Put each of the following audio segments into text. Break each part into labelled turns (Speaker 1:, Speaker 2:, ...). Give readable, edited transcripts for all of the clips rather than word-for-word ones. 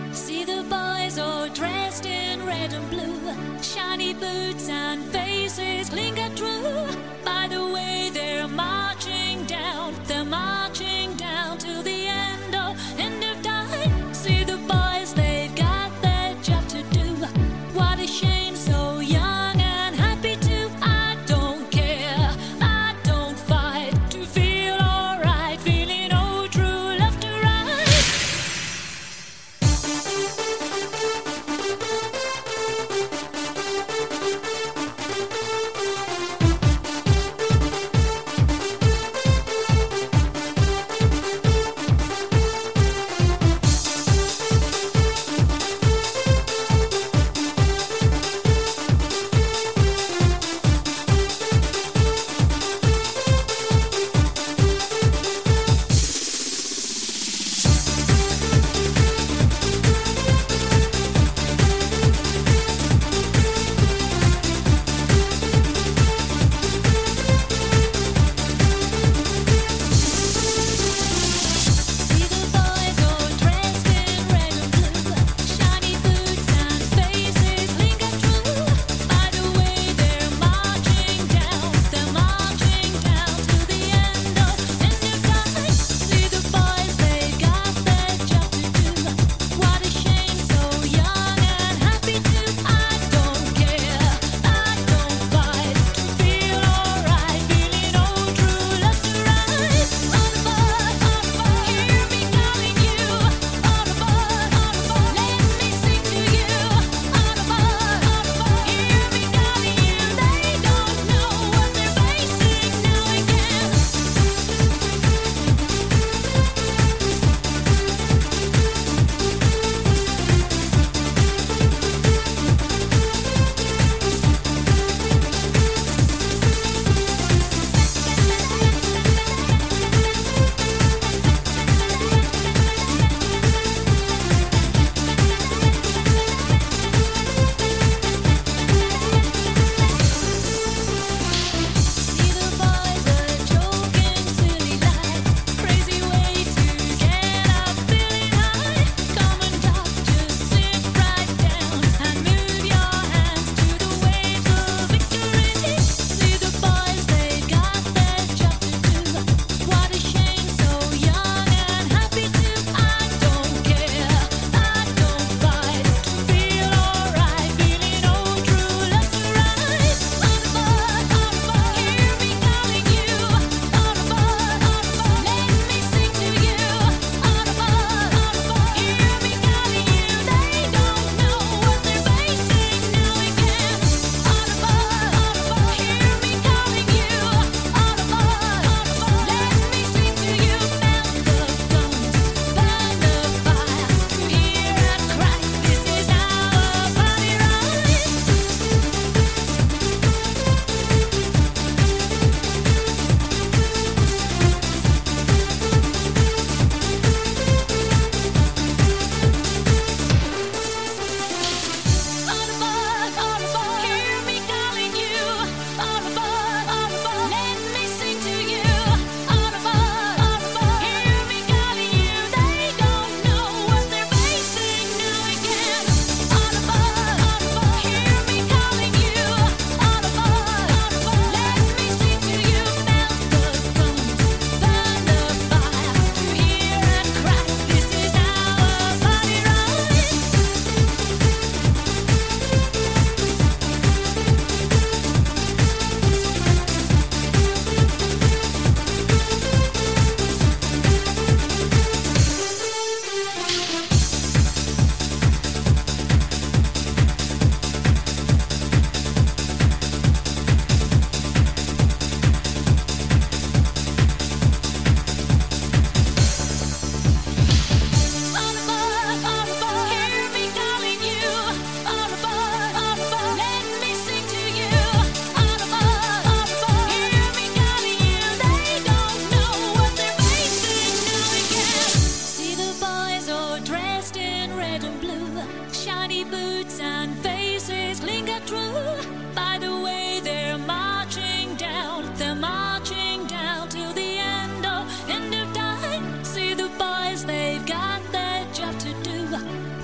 Speaker 1: See the boys all dressed in red and blue, shiny boots and faces linger true. By the way, they're marching down to the end of time. See the boys, they've got their job to do. What a shame, so young and happy too. I don't care, I don't fight to feel alright, feeling old, true love to ride.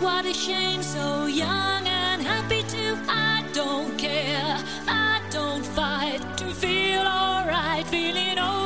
Speaker 1: What a shame, so young and happy too. I don't care, I don't fight to feel alright, feeling old.